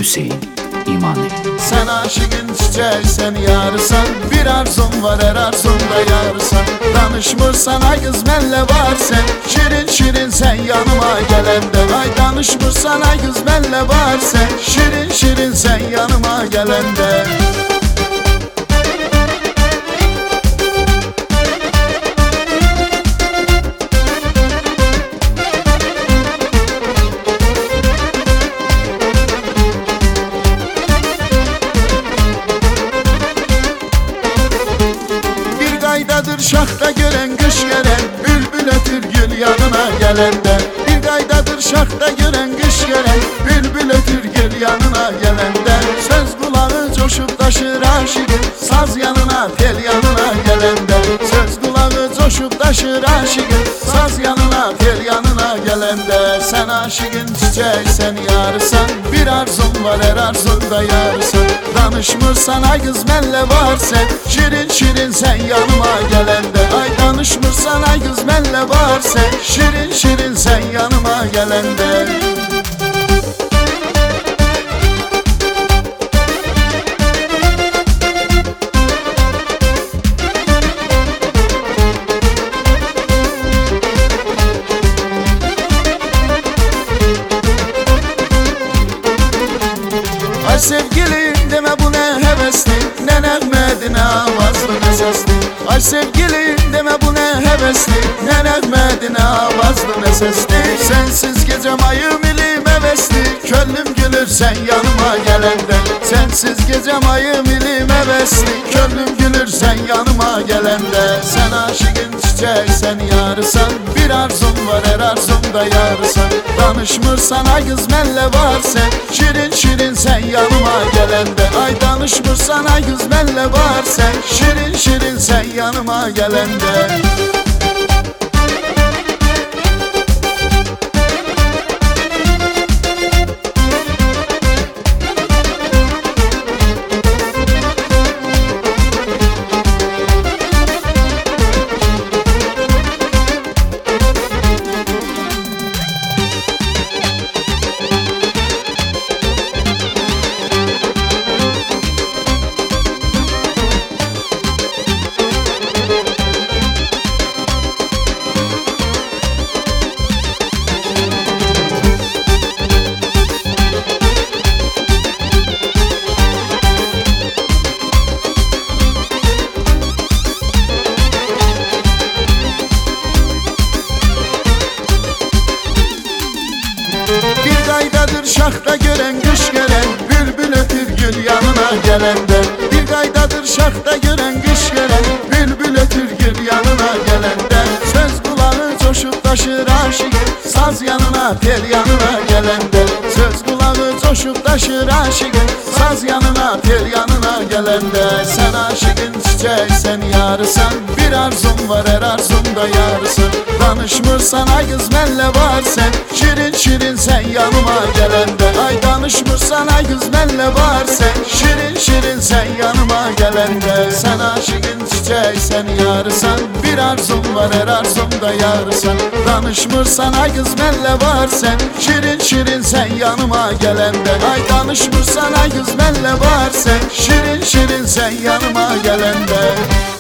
Hüseyin İmani. Sen aşığın çiçeksen yarısan, bir arzum var her arzumda yarısan. Danışmırsan ay kız benle var sen, şirin şirin sen yanıma gelende. Ay danışmırsan ay kız benle var sen, şirin şirin sen yanıma gelende. Aydadır şahta gören kış gelen, bülbül ötür gül yanına gelende. Bir aydadır şahta gören kış gelen, bülbül ötür gül yanına gelende. Söz kulağı coşup taşır aşıkın, saz yanına tel yanına gelende. Söz kulağı coşup taşır aşıkın, saz yanına tel yanına gelende. Sen aşıkın çiçeksen yarısan, bir arzum var her arzumda yarısan. Danışmırsan ay kız benle var sen, şirin şirin sen yanıma gelende. Ay danışmırsan ay kız benle var sen, şirin şirin sen yanıma gelende. Ay sevgilim deme bu ne hevesli, ne Mehmet'in avazlı ne sesli. Ay sevgilim deme bu ne hevesli, ne Mehmet'in avazlı ne sesli. Sensiz gecem ayım ilim hevesli, könlüm gülür sen yanıma gelende. Sensiz gecem ayım ilim hevesli, könlüm gülür sen yanıma gelende. Sen aşığın çiçeksen yarısan, bir arzum var her arzumda yarısan. Danışmırsan ay kız benle var sen, şirin şirin sen yanıma gelende. Ay danışmırsan ay kız benle var sen, şirin şirin sen yanıma gelende. Bir aydadır şahta gören kış gelen, bülbül ötür gül yanına gelende. Bir aydadır şahta gören kış gelen, bülbül ötür gül yanına gelende. Söz kulağı coşup taşır aşıkın, saz yanına tel yanına gelende. Söz kulağı coşup taşır aşıkın, saz yanına tel yanına gelende. Sen aşıkın çiçeksen yarısan, bir arzum var her arzumda yarısan. Danışmırsan ay kız benle var sen, şirin şirin sen yanıma gelende. Ay danışmırsan ay kız benle var sen, şirin şirin sen yanıma gelende. Sen aşığın çiçeksen yarısan, bir arzum var her arzumda yarısan. Danışmırsan ay kız benle var sen, şirin şirin sen yanıma gelende. Ay danışmırsan ay kız benle var sen, şirin şirin sen yanıma gelende.